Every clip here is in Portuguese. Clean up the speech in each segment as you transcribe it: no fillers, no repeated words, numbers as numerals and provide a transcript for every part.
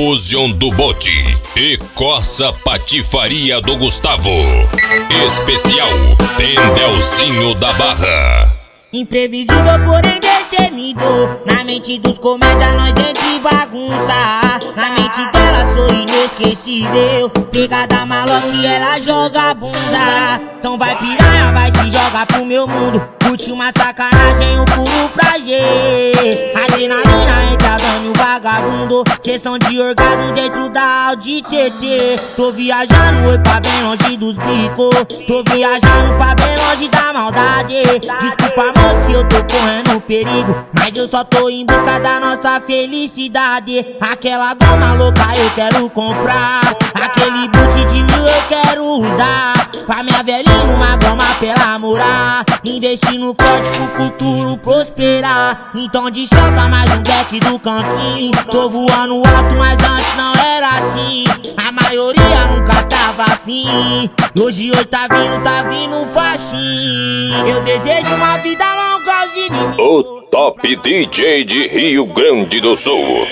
Fusion do Bote e Corsa Patifaria do Gustavo. Especial Tendelzinho da Barra. Imprevisível, porém destemido. Na mente dos comédia nós entre bagunça. Na mente dela sou inesquecível. Pegada maloca e ela joga a bunda. Então vai piranha, vai se jogar pro meu mundo. Curte uma sacanagem, um pulo pra G. Adrenalina entra dando o vagabundo. Sessão de orgasmo dentro da Audi TT. Tô viajando, oi pra bem longe dos bicos. Tô viajando pra bem longe da maldade. Desculpa, amor, se eu tô correndo perigo, mas eu só tô em busca da nossa felicidade. Aquela goma louca eu quero comprar. Aquele boot de 1000 eu quero usar. Pra minha velhinha uma goma pra ela morar. Investindo forte pro futuro prosperar. Então de chapa mais um back do cantinho. Tô voando alto, mas antes não era assim. A maioria nunca tava afim. Hoje tá vindo faxin. Eu desejo uma vida longa aos inimigos. O top DJ de Rio Grande do Sul,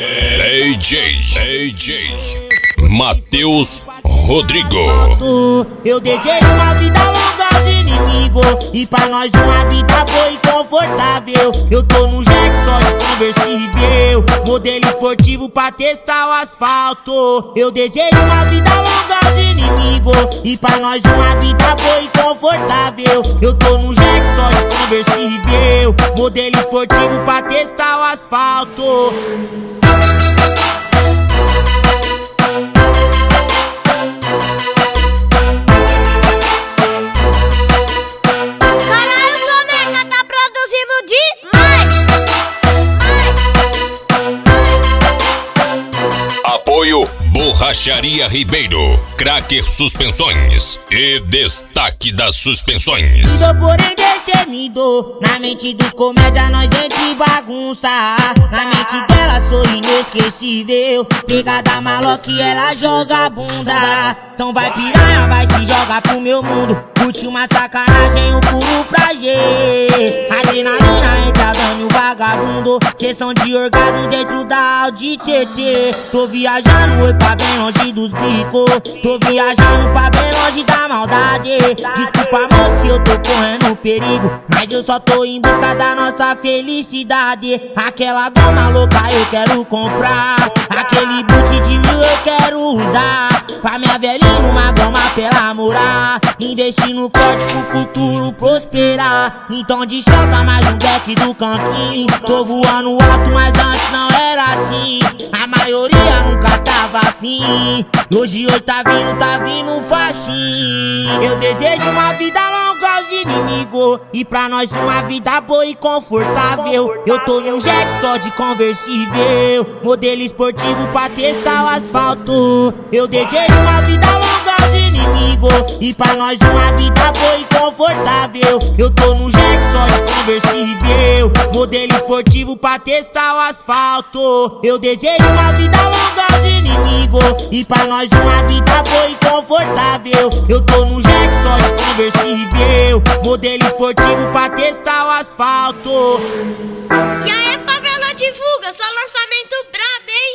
DJ Matheus Rodrigo. Eu desejo uma vida longa aos inimigos. E pra nós uma vida boa e confortável. Eu tô no jet só de conversível. Modelo esportivo pra testar o asfalto. Eu desejo uma vida longa aos inimigos. E pra nós uma vida boa e confortável. Eu tô no jet só de conversível. Modelo esportivo pra testar o asfalto. Apoio Borracharia Ribeiro, Cracker Suspensões e Destaque das Suspensões. Tô porém destemido. Na mente dos comédia nós entre bagunça. Na mente dela sou inesquecível. Pegada maloca e ela joga a bunda. Então vai piranha, vai se jogar pro meu mundo. Curte uma sacanagem, um pulo pra G. Adrenalina entra dando o vagabundo. Sessão de orgasmo dentro da Audi TT. Tô viajando, oi pra bem longe dos bicos. Tô viajando pra bem longe da maldade. Desculpa, amor, se eu tô correndo perigo, mas eu só tô em busca da nossa felicidade. Aquela goma louca eu quero comprar. Aquele boot de 1000 eu quero usar. Pra minha velhinha uma goma pra ela morar. Investindo forte pro futuro prosperar. Então de chapa mais um back do cantinho. Tô voando alto, mas antes não era assim. A maioria nunca tava afim. Hoje tá vindo faxin. Eu desejo uma vida longa aos inimigos. E pra nós uma vida boa e confortável. Eu tô num jet só de conversível. Modelo esportivo pra testar o asfalto. Eu desejo uma vida longa aos inimigos. E pra nós uma vida boa e confortável. Eu tô num jet só de conversível. Modelo esportivo pra testar o asfalto. Eu desejo uma vida longa aos inimigos. E pra nós uma vida boa e confortável. Eu tô num jet só de conversível. Modelo esportivo pra testar o asfalto. E aí, favela divulga, só lançamento brabo, hein?